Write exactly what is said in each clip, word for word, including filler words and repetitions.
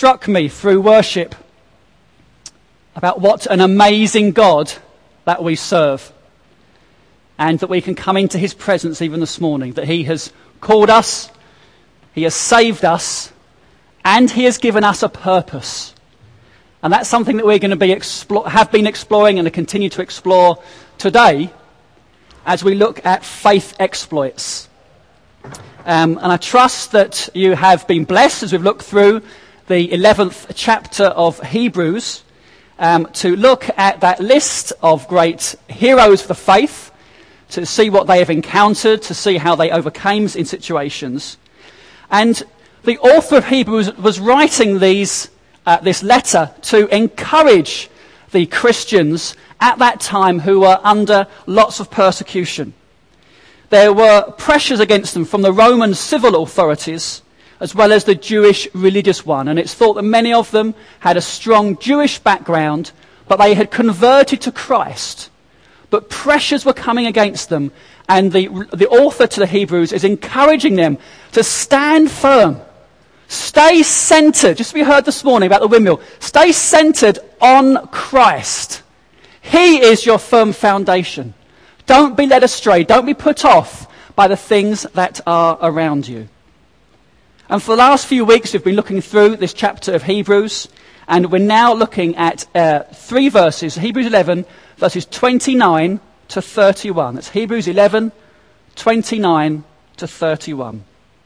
struck me through worship about what an amazing God that we serve, and that we can come into his presence even this morning, that he has called us, he has saved us, and he has given us a purpose. And that's something that we're going to be explore, have been exploring and continue to explore today as we look at faith exploits. Um, and I trust that you have been blessed as we've looked through the eleventh chapter of Hebrews um, to look at that list of great heroes for the faith, to see what they have encountered, to see how they overcame in situations. And the author of Hebrews was writing these uh, this letter to encourage the Christians at that time who were under lots of persecution. There were pressures against them from the Roman civil authorities as well as the Jewish religious one. And it's thought that many of them had a strong Jewish background, but they had converted to Christ. But pressures were coming against them, and the, the author to the Hebrews is encouraging them to stand firm. Stay centred, just as we heard this morning about the windmill, stay centred on Christ. He is your firm foundation. Don't be led astray. Don't be put off by the things that are around you. And for the last few weeks, we've been looking through this chapter of Hebrews, and we're now looking at uh, three verses, Hebrews eleven, verses twenty-nine to thirty-one. That's Hebrews eleven, twenty-nine to thirty-one.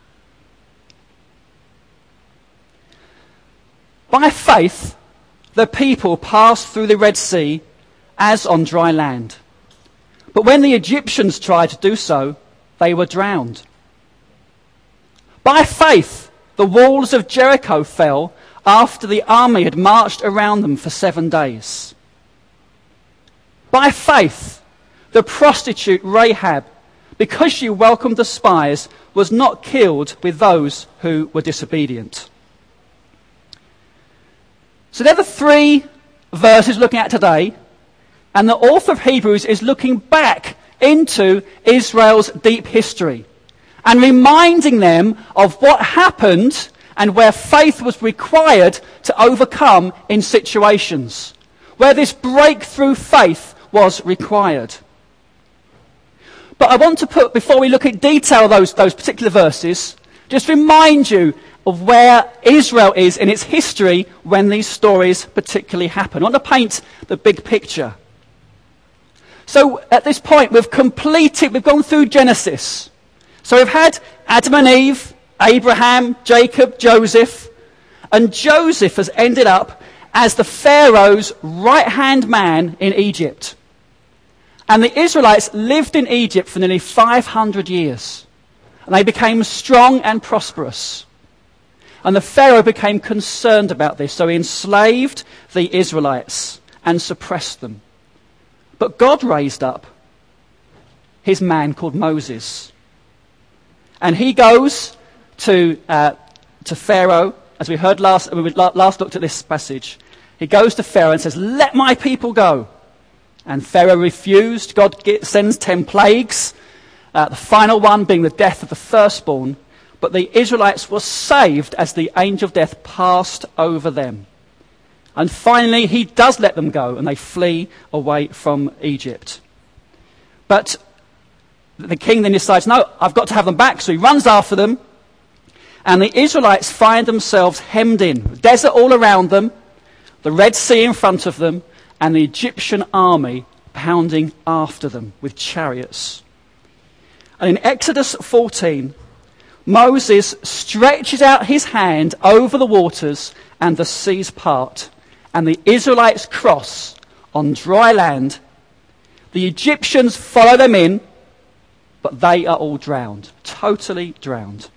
By faith, the people passed through the Red Sea as on dry land. But when the Egyptians tried to do so, they were drowned. By faith, the walls of Jericho fell after the army had marched around them for seven days. By faith, the prostitute Rahab, because she welcomed the spies, was not killed with those who were disobedient. So they're the three verses looking at today, and the author of Hebrews is looking back into Israel's deep history and reminding them of what happened and where faith was required to overcome in situations, where this breakthrough faith was required. But I want to put, before we look at detail those, those particular verses, just remind you of where Israel is in its history when these stories particularly happen. I want to paint the big picture. So at this point, we've completed, we've gone through Genesis. So we've had Adam and Eve, Abraham, Jacob, Joseph, and Joseph has ended up as the Pharaoh's right-hand man in Egypt. And the Israelites lived in Egypt for nearly five hundred years. And they became strong and prosperous. And the Pharaoh became concerned about this, so he enslaved the Israelites and suppressed them. But God raised up his man called Moses. And he goes to uh, to Pharaoh, as we heard last, we last looked at this passage. He goes to Pharaoh and says, "Let my people go." And Pharaoh refused. God sends ten plagues, uh, the final one being the death of the firstborn. But the Israelites were saved as the angel of death passed over them. And finally, he does let them go, and they flee away from Egypt. But the king then decides, no, I've got to have them back. So he runs after them, and the Israelites find themselves hemmed in. Desert all around them, the Red Sea in front of them, and the Egyptian army pounding after them with chariots. And in Exodus fourteen, Moses stretches out his hand over the waters and the seas part, and the Israelites cross on dry land. The Egyptians follow them in, but they are all drowned, totally drowned.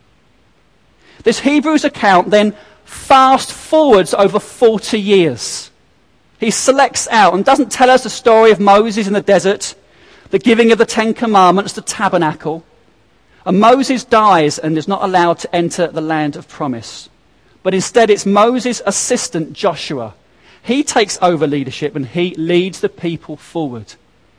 This Hebrews account then fast forwards over forty years. He selects out and doesn't tell us the story of Moses in the desert, the giving of the Ten Commandments, the tabernacle. And Moses dies and is not allowed to enter the land of promise. But instead it's Moses' assistant Joshua. He takes over leadership and he leads the people forward.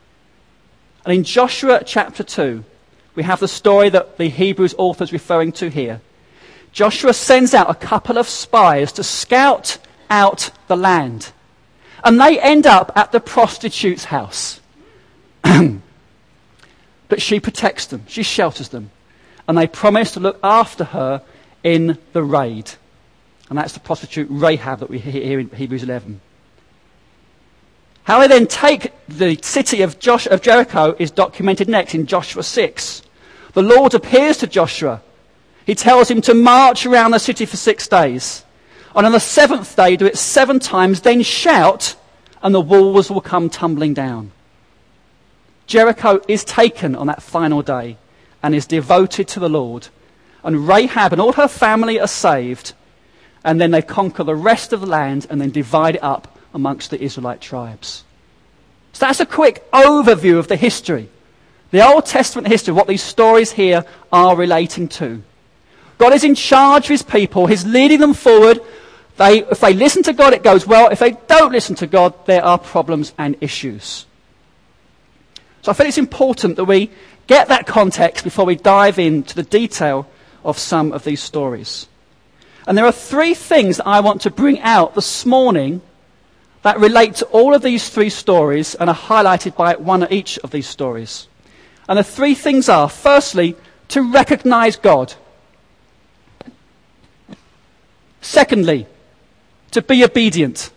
And in Joshua chapter two, we have the story that the Hebrews author is referring to here. Joshua sends out a couple of spies to scout out the land. And they end up at the prostitute's house. But she protects them. She shelters them. And they promise to look after her in the raid. And that's the prostitute Rahab that we hear here in Hebrews eleven. How they then take the city of, Josh, of Jericho is documented next in Joshua six. The Lord appears to Joshua. He tells him to march around the city for six days. And on the seventh day, do it seven times, then shout, and the walls will come tumbling down. Jericho is taken on that final day and is devoted to the Lord. And Rahab and all her family are saved. And then they conquer the rest of the land and then divide it up amongst the Israelite tribes. So that's a quick overview of the history. The Old Testament history, what these stories here are relating to. God is in charge of his people. He's leading them forward. They, if they listen to God, it goes well. If they don't listen to God, there are problems and issues. So I feel it's important that we get that context before we dive into the detail of some of these stories. And there are three things that I want to bring out this morning that relate to all of these three stories and are highlighted by one of each of these stories. And the three things are, firstly, to recognize God. Secondly, to be obedient.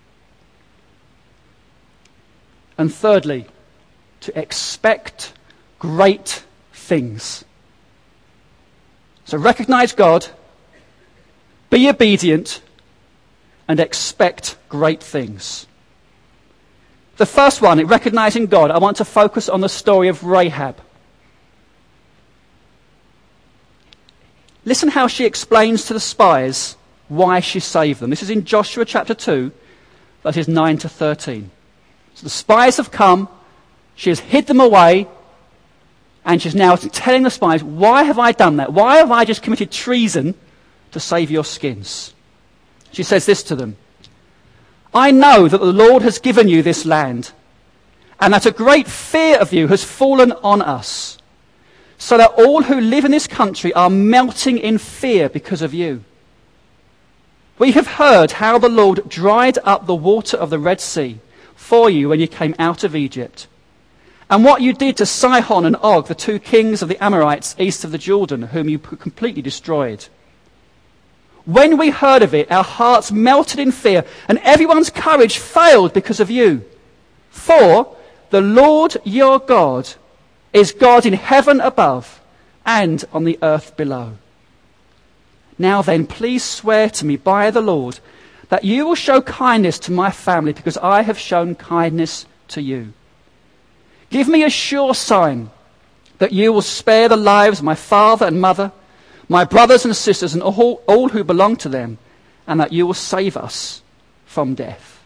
And thirdly, to expect great things. So recognize God, be obedient, and expect great things. The first one, in recognizing God, I want to focus on the story of Rahab. Listen how she explains to the spies why she saved them. This is in Joshua chapter two, verses nine to thirteen. So the spies have come, she has hid them away, and she's now telling the spies, why have I done that? Why have I just committed treason to save your skins? She says this to them. I know that the Lord has given you this land, and that a great fear of you has fallen on us, so that all who live in this country are melting in fear because of you. We have heard how the Lord dried up the water of the Red Sea for you when you came out of Egypt, and what you did to Sihon and Og, the two kings of the Amorites east of the Jordan, whom you completely destroyed. When we heard of it, our hearts melted in fear, and everyone's courage failed because of you. For the Lord your God is God in heaven above and on the earth below. Now then, please swear to me by the Lord that you will show kindness to my family because I have shown kindness to you. Give me a sure sign that you will spare the lives of my father and mother, my brothers and sisters, and all, all who belong to them, and that you will save us from death.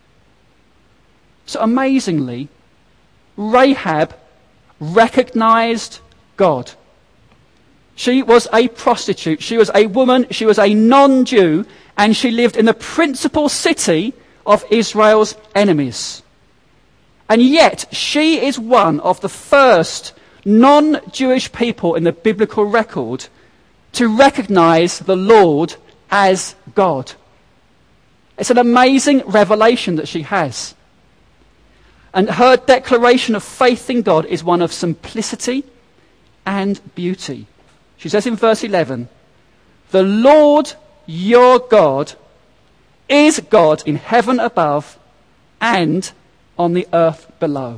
So amazingly, Rahab recognized God. She was a prostitute. She was a woman. She was a non-Jew, and she lived in the principal city of Israel's enemies. And yet, she is one of the first non-Jewish people in the biblical record to recognize the Lord as God. It's an amazing revelation that she has. And her declaration of faith in God is one of simplicity and beauty. She says in verse eleven, the Lord your God is God in heaven above and on the earth below.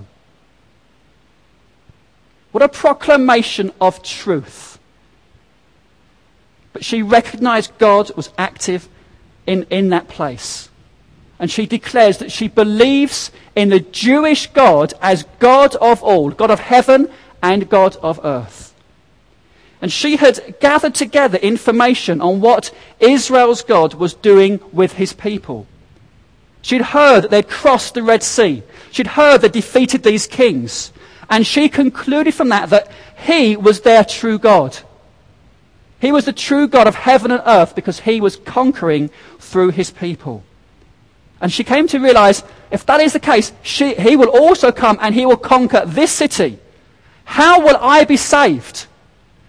What a proclamation of truth. But she recognized God was active in, in that place. And she declares that she believes in the Jewish God as God of all, God of heaven and God of earth. And she had gathered together information on what Israel's God was doing with his people. She'd heard that they'd crossed the Red Sea. She'd heard they defeated these kings. And she concluded from that that he was their true God. He was the true God of heaven and earth because he was conquering through his people. And she came to realize, if that is the case, she, he will also come and he will conquer this city. How will I be saved?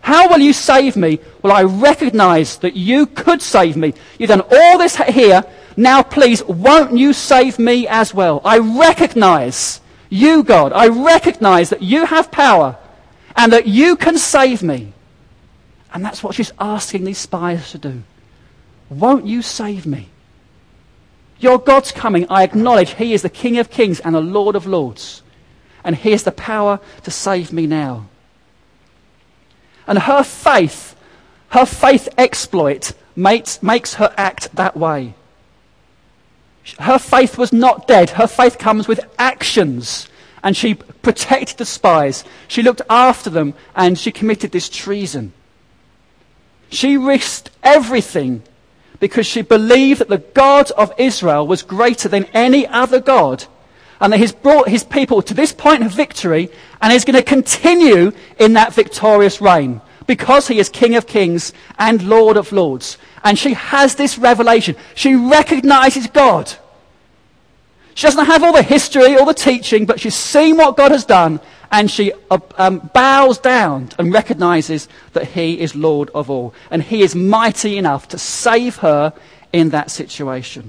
How will you save me? Well, I recognize that you could save me. You've done all this here. Now, please, won't you save me as well? I recognize you, God. I recognize that you have power and that you can save me. And that's what she's asking these spies to do. Won't you save me? Your God's coming. I acknowledge he is the King of Kings and the Lord of Lords. And he has the power to save me now. And her faith, her faith exploit makes, makes her act that way. Her faith was not dead. Her faith comes with actions. And she protected the spies. She looked after them and she committed this treason. She risked everything because she believed that the God of Israel was greater than any other God. And that he's brought his people to this point of victory and is going to continue in that victorious reign because he is King of Kings and Lord of Lords. And she has this revelation. She recognizes God. She doesn't have all the history or the teaching, but she's seen what God has done and she uh, um, bows down and recognizes that he is Lord of all. And he is mighty enough to save her in that situation.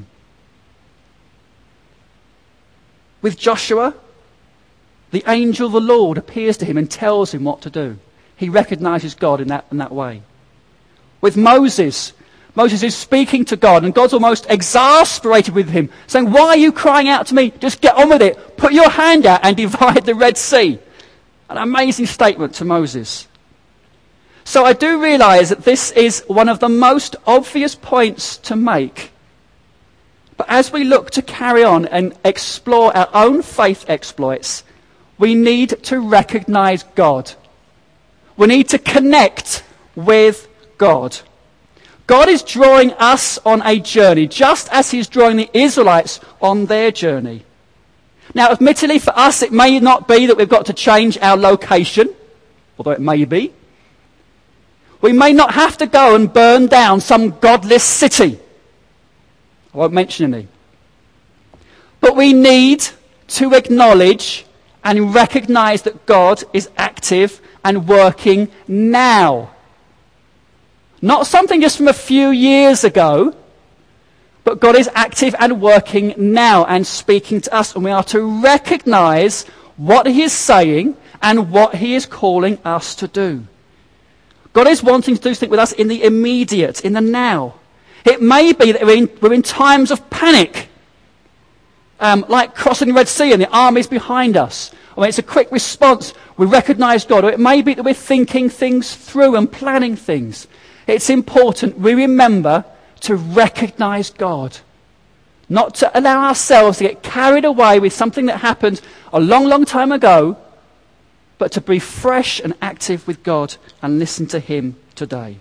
With Joshua, the angel of the Lord appears to him and tells him what to do. He recognizes God in that, in that way. With Moses, Moses is speaking to God and God's almost exasperated with him, saying, why are you crying out to me? Just get on with it. Put your hand out and divide the Red Sea. An amazing statement to Moses. So I do realize that this is one of the most obvious points to make. But as we look to carry on and explore our own faith exploits, we need to recognize God. We need to connect with God. God is drawing us on a journey, just as he's drawing the Israelites on their journey. Now, admittedly, for us, it may not be that we've got to change our location, although it may be. We may not have to go and burn down some godless city. I won't mention any. But we need to acknowledge and recognize that God is active and working now. Not something just from a few years ago, but God is active and working now and speaking to us. And we are to recognize what he is saying and what he is calling us to do. God is wanting to do something with us in the immediate, in the now. It may be that we're in, we're in times of panic, um, like crossing the Red Sea and the armies behind us. I mean, it's a quick response. We recognize God. Or it may be that we're thinking things through and planning things. It's important we remember to recognize God. Not to allow ourselves to get carried away with something that happened a long, long time ago, but to be fresh and active with God and listen to him today.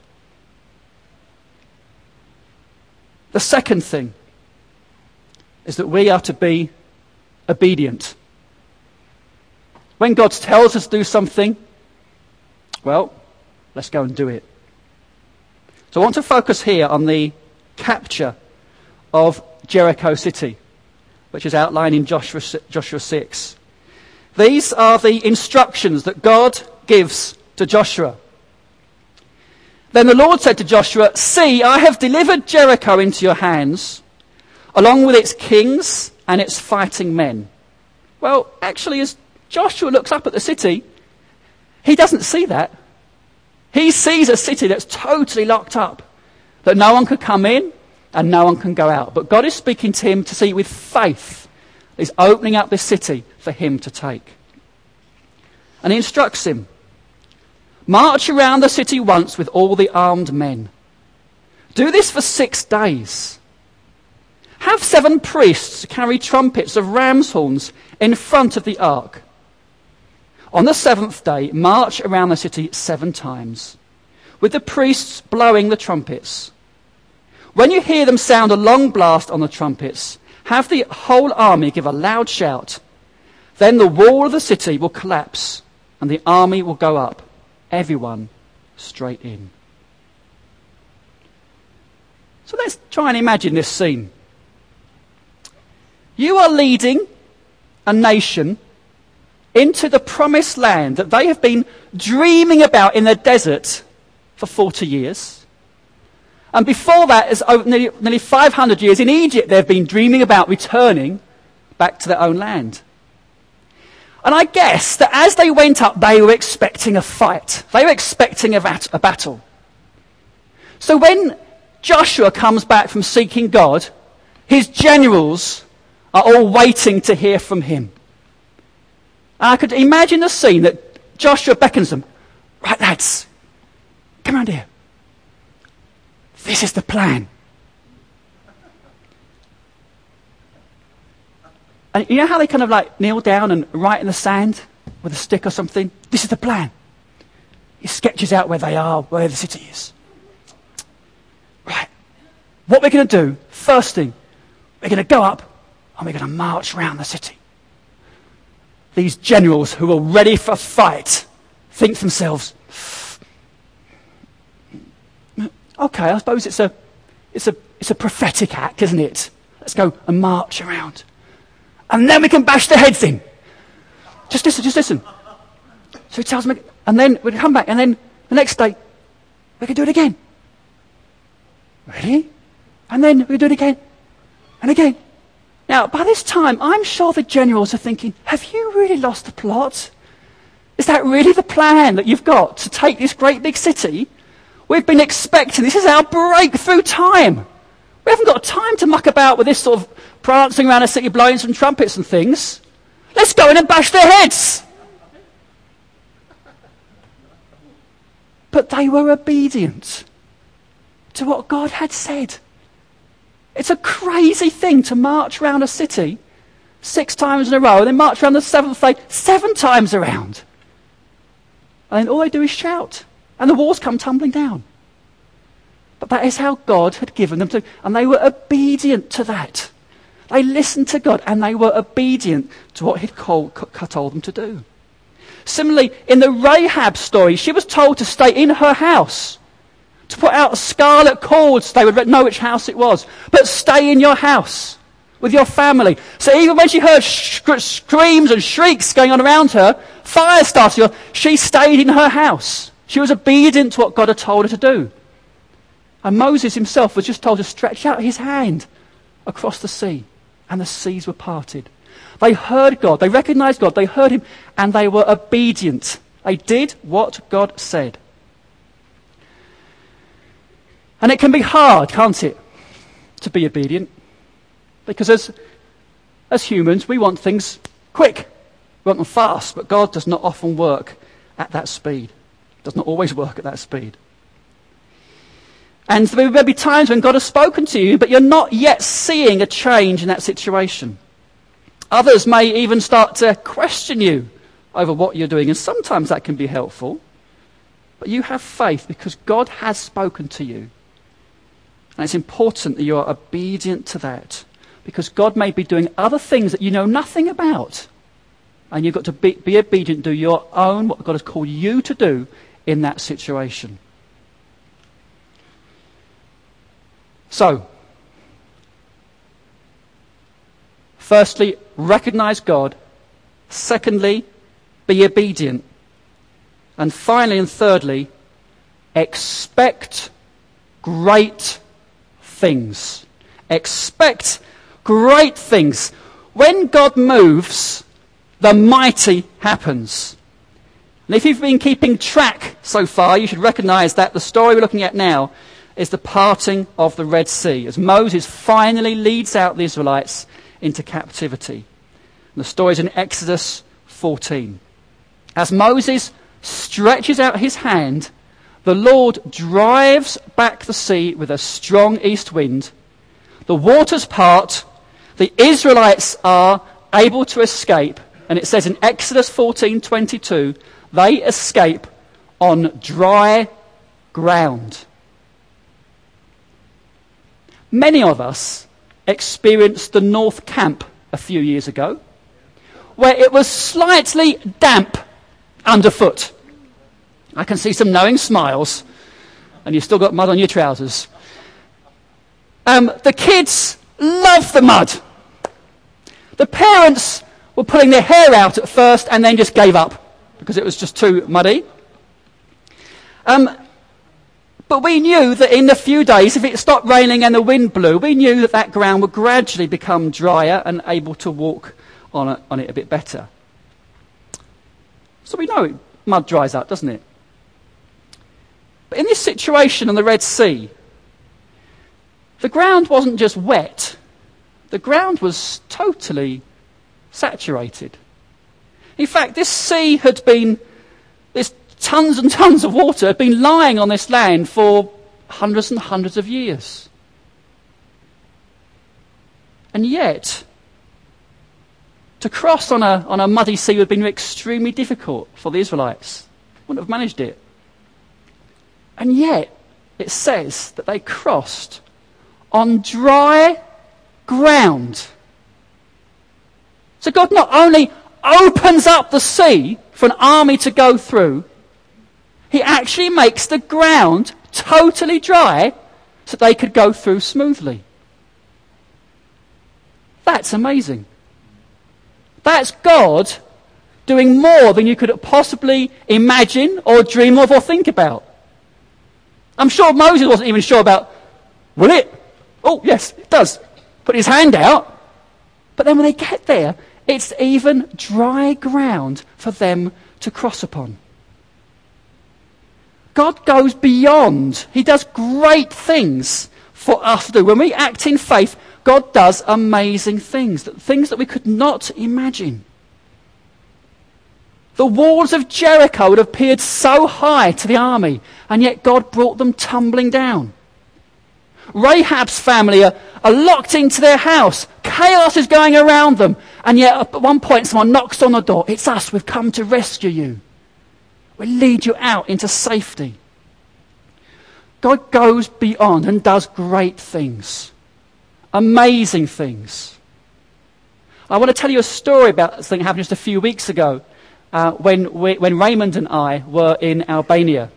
The second thing is that we are to be obedient. When God tells us to do something, well, let's go and do it. So I want to focus here on the capture of Jericho City, which is outlined in Joshua, Joshua six. These are the instructions that God gives to Joshua. Then the Lord said to Joshua, see, I have delivered Jericho into your hands, along with its kings and its fighting men. Well, actually, as Joshua looks up at the city, he doesn't see that. He sees a city that's totally locked up, that no one can come in and no one can go out. But God is speaking to him to see with faith. He's opening up this city for him to take. And he instructs him, march around the city once with all the armed men. Do this for six days. Have seven priests carry trumpets of ram's horns in front of the ark. On the seventh day, march around the city seven times, with the priests blowing the trumpets. When you hear them sound a long blast on the trumpets, have the whole army give a loud shout. Then the wall of the city will collapse, and the army will go up, everyone straight in. So let's try and imagine this scene. You are leading a nation into the promised land that they have been dreaming about in the desert for forty years. And before that, is over nearly, nearly five hundred years in Egypt, they've been dreaming about returning back to their own land. And I guess that as they went up, they were expecting a fight. They were expecting a, vat- a battle. So when Joshua comes back from seeking God, his generals are all waiting to hear from him. And I could imagine the scene that Joshua beckons them. Right, lads, come around here. This is the plan. And you know how they kind of like kneel down and write in the sand with a stick or something? This is the plan. He sketches out where they are, where the city is. Right. What we're going to do, first thing, we're going to go up and we're going to march around the city. These generals who are ready for a fight think to themselves, okay, I suppose it's a, it's a, it's a prophetic act, isn't it? Let's go and march around. And then we can bash their heads in. Just listen, just listen. So he tells them, and then we come back, and then the next day, we can do it again. Really? And then we do it again, and again. Now, by this time, I'm sure the generals are thinking, have you really lost the plot? Is that really the plan that you've got to take this great big city? We've been expecting, this is our breakthrough time. We haven't got time to muck about with this sort of prancing around a city, blowing some trumpets and things. Let's go in and bash their heads. But they were obedient to what God had said. It's a crazy thing to march around a city six times in a row and then march around the seventh day seven times around. And then all they do is shout. And the walls come tumbling down. But that is how God had given them to. And they were obedient to that. They listened to God and they were obedient to what he'd called, told them to do. Similarly, in the Rahab story, she was told to stay in her house. To put out a scarlet cord so they would know which house it was. But stay in your house with your family. So even when she heard sh- screams and shrieks going on around her, fire started, she stayed in her house. She was obedient to what God had told her to do. And Moses himself was just told to stretch out his hand across the sea. And the seas were parted. They heard God. They recognized God. They heard him. And they were obedient. They did what God said. And it can be hard, can't it, to be obedient? Because as, as humans, we want things quick. We want them fast. But God does not often work at that speed. Does not always work at that speed. And there may be times when God has spoken to you, but you're not yet seeing a change in that situation. Others may even start to question you over what you're doing, and sometimes that can be helpful. But you have faith because God has spoken to you. And it's important that you are obedient to that, because God may be doing other things that you know nothing about. And you've got to be, be obedient, do your own, what God has called you to do in that situation. So, firstly, recognize God. Secondly, be obedient. And finally and thirdly, expect great things. Expect great things. When God moves, the mighty happens. And if you've been keeping track so far, you should recognize that the story we're looking at now is the parting of the Red Sea, as Moses finally leads out the Israelites into captivity. And the story is in Exodus fourteen. As Moses stretches out his hand, the Lord drives back the sea with a strong east wind. The waters part, the Israelites are able to escape, and it says in Exodus fourteen twenty-two, they escape on dry ground. Many of us experienced the North Camp a few years ago, where it was slightly damp underfoot. I can see some knowing smiles, and you've still got mud on your trousers. Um, the kids love the mud. The parents were pulling their hair out at first and then just gave up because it was just too muddy. Um, But we knew that in a few days, if it stopped raining and the wind blew, we knew that that ground would gradually become drier and able to walk on it, on it a bit better. So we know mud dries up, doesn't it? But in this situation on the Red Sea, the ground wasn't just wet. The ground was totally saturated. In fact, this sea had been, this tons and tons of water had been lying on this land for hundreds and hundreds of years. And yet, to cross on a, on a muddy sea would have been extremely difficult for the Israelites. Wouldn't have managed it. And yet, it says that they crossed on dry ground. So God not only opens up the sea for an army to go through, he actually makes the ground totally dry so they could go through smoothly. That's amazing. That's God doing more than you could possibly imagine or dream of or think about. I'm sure Moses wasn't even sure about, will it? Oh, yes, it does. Put his hand out. But then when they get there, it's even dry ground for them to cross upon. God goes beyond. He does great things for us to do. When we act in faith, God does amazing things, things that we could not imagine. The walls of Jericho had appeared so high to the army, and yet God brought them tumbling down. Rahab's family are, are locked into their house. Chaos is going around them, and yet at one point someone knocks on the door. It's us, we've come to rescue you. We'll lead you out into safety. God goes beyond and does great things. Amazing things. I want to tell you a story about something that happened just a few weeks ago uh, when, we, when Raymond and I were in Albania.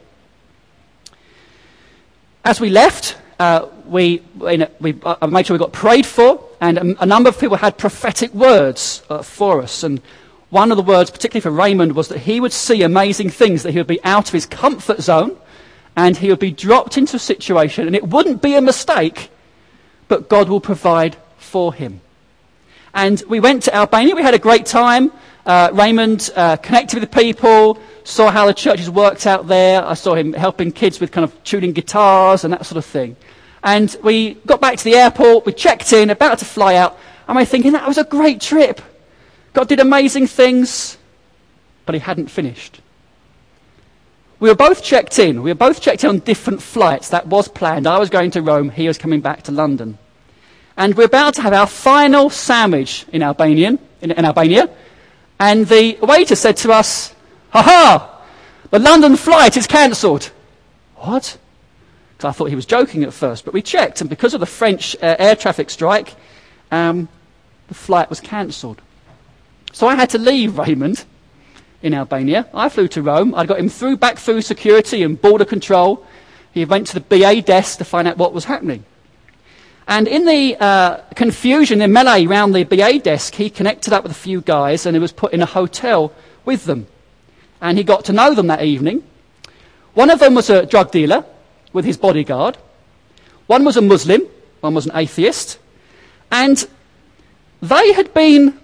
As we left, uh, we, in a, we uh, made sure we got prayed for, and a, a number of people had prophetic words uh, for us. And one of the words, particularly for Raymond, was that he would see amazing things, that he would be out of his comfort zone, and he would be dropped into a situation, and it wouldn't be a mistake, but God will provide for him. And we went to Albania. We had a great time. Uh, Raymond uh, connected with the people, saw how the churches worked out there. I saw him helping kids with kind of tuning guitars and that sort of thing. And we got back to the airport. We checked in, about to fly out. And we're thinking, that was a great trip. God did amazing things, but he hadn't finished. We were both checked in. We were both checked in on different flights. That was planned. I was going to Rome. He was coming back to London. And we're about to have our final sandwich in Albanian, in, in Albania. And the waiter said to us, "Ha ha! The London flight is cancelled." What? Because I thought he was joking at first. But we checked, and because of the French uh, air traffic strike, um, the flight was cancelled. So I had to leave Raymond in Albania. I flew to Rome. I got him through back through security and border control. He went to the B A desk to find out what was happening. And in the uh, confusion, the melee around the B A desk, he connected up with a few guys and he was put in a hotel with them. And he got to know them that evening. One of them was a drug dealer with his bodyguard. One was a Muslim. One was an atheist. And they had been,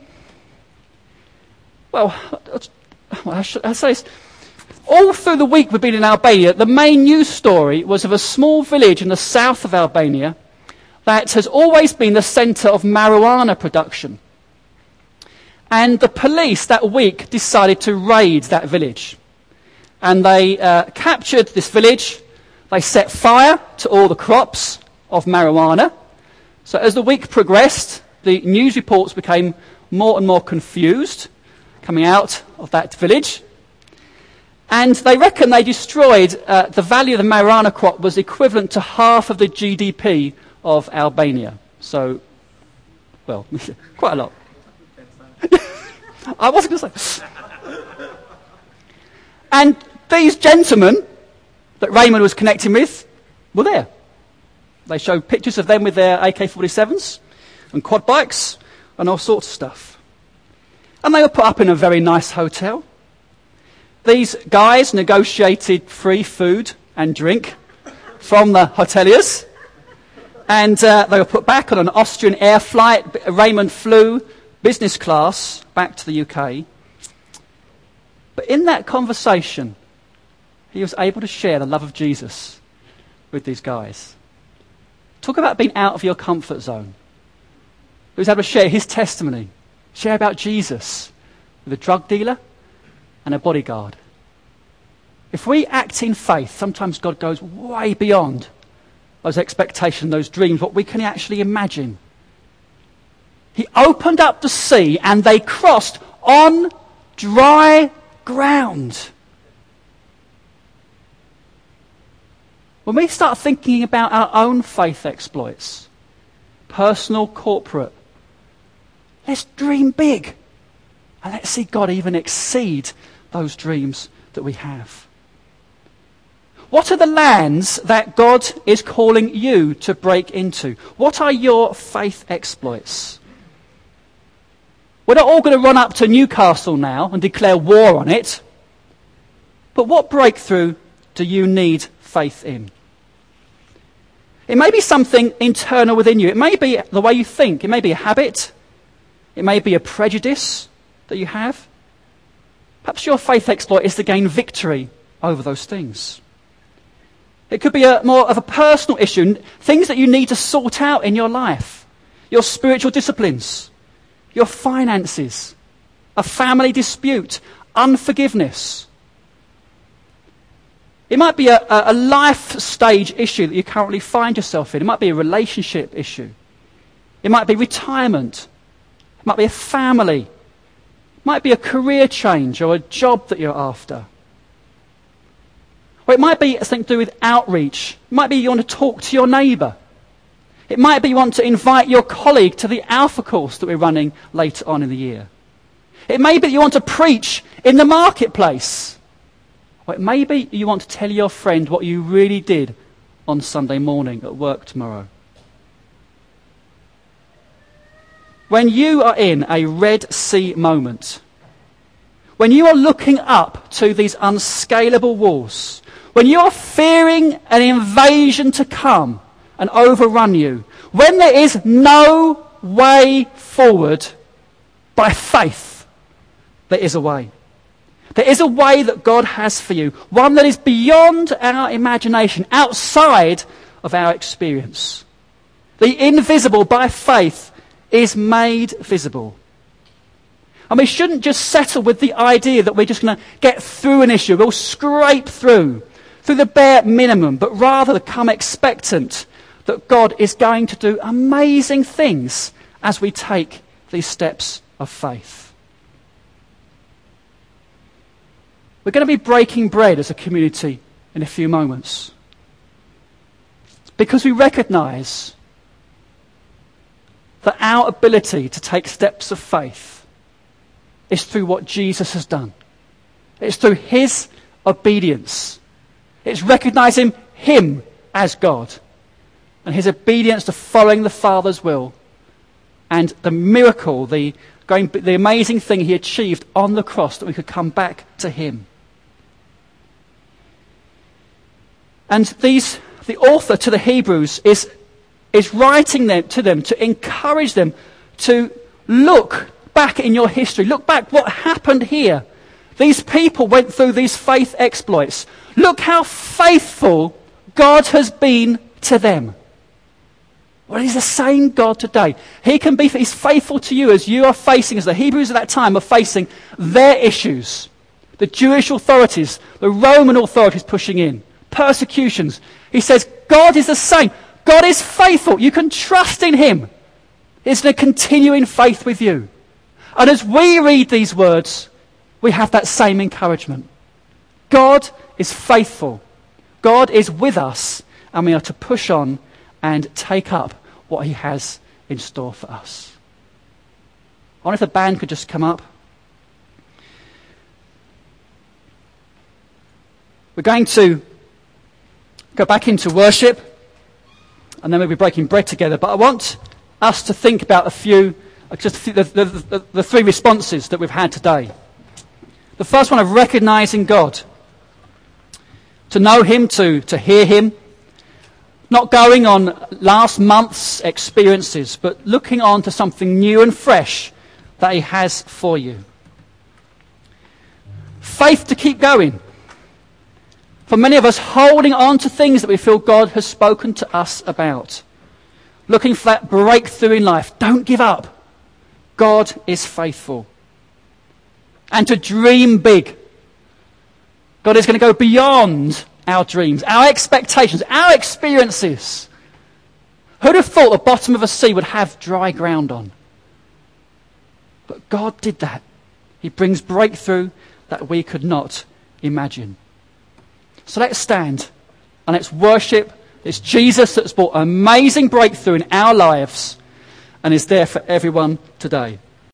well, I should I say this. All through the week we've been in Albania, the main news story was of a small village in the south of Albania that has always been the centre of marijuana production. And the police that week decided to raid that village. And they uh, captured this village. They set fire to all the crops of marijuana. So as the week progressed, the news reports became more and more confused coming out of that village. And they reckon they destroyed, uh, the value of the marijuana crop was equivalent to half of the G D P of Albania. So, well, quite a lot. I wasn't going to say. And these gentlemen that Raymond was connecting with were there. They showed pictures of them with their A K forty-sevens and quad bikes and all sorts of stuff. And they were put up in a very nice hotel. These guys negotiated free food and drink from the hoteliers. And uh, they were put back on an Austrian air flight. Raymond flew business class back to the U K. But in that conversation, he was able to share the love of Jesus with these guys. Talk about being out of your comfort zone. He was able to share his testimony, share about Jesus with a drug dealer and a bodyguard. If we act in faith, sometimes God goes way beyond those expectations, those dreams, what we can actually imagine. He opened up the sea and they crossed on dry ground. When we start thinking about our own faith exploits, personal, corporate, let's dream big. And let's see God even exceed those dreams that we have. What are the lands that God is calling you to break into? What are your faith exploits? We're not all going to run up to Newcastle now and declare war on it. But what breakthrough do you need faith in? It may be something internal within you. It may be the way you think. It may be a habit. It may be a prejudice that you have. Perhaps your faith exploit is to gain victory over those things. It could be a, more of a personal issue, things that you need to sort out in your life. Your spiritual disciplines, your finances, a family dispute, unforgiveness. It might be a, a life stage issue that you currently find yourself in. It might be a relationship issue. It might be retirement. It might be a family. It might be a career change or a job that you're after. Or it might be something to do with outreach. It might be you want to talk to your neighbour. It might be you want to invite your colleague to the Alpha course that we're running later on in the year. It may be that you want to preach in the marketplace. Or it may be you want to tell your friend what you really did on Sunday morning at work tomorrow. When you are in a Red Sea moment, when you are looking up to these unscalable walls, when you are fearing an invasion to come and overrun you, when there is no way forward, by faith, there is a way. There is a way that God has for you, one that is beyond our imagination, outside of our experience. The invisible, by faith, is made visible. And we shouldn't just settle with the idea that we're just going to get through an issue, we'll scrape through, through the bare minimum, but rather come expectant that God is going to do amazing things as we take these steps of faith. We're going to be breaking bread as a community in a few moments, because we recognise that our ability to take steps of faith is through what Jesus has done. It's through his obedience. It's recognising him as God and his obedience to following the Father's will, and the miracle, the, going, the amazing thing he achieved on the cross, that we could come back to him. And these, the author to the Hebrews is, is writing them, to them to encourage them to look back in your history. Look back what happened here. These people went through these faith exploits. Look how faithful God has been to them. Well, he's the same God today. He can be, he's faithful to you as you are facing, as the Hebrews at that time are facing their issues. The Jewish authorities, the Roman authorities pushing in, persecutions. He says, God is the same. God is faithful. You can trust in him. It's going to continue in faith with you. And as we read these words, we have that same encouragement. God is faithful. God is with us, and we are to push on and take up what he has in store for us. I wonder if the band could just come up. We're going to go back into worship, and then we'll be breaking bread together. But I want us to think about a few, just the, the, the, the three responses that we've had today. The first one of recognising God. To know him, to, to hear him, Not going on last month's experiences, but looking on to something new and fresh that he has for you. Faith to keep going. For many of us, holding on to things that we feel God has spoken to us about. Looking for that breakthrough in life. Don't give up. God is faithful. And to dream big. God is going to go beyond our dreams, our expectations, our experiences. Who'd have thought the bottom of a sea would have dry ground on? But God did that. He brings breakthrough that we could not imagine. So let's stand and let's worship this Jesus that's brought amazing breakthrough in our lives and is there for everyone today.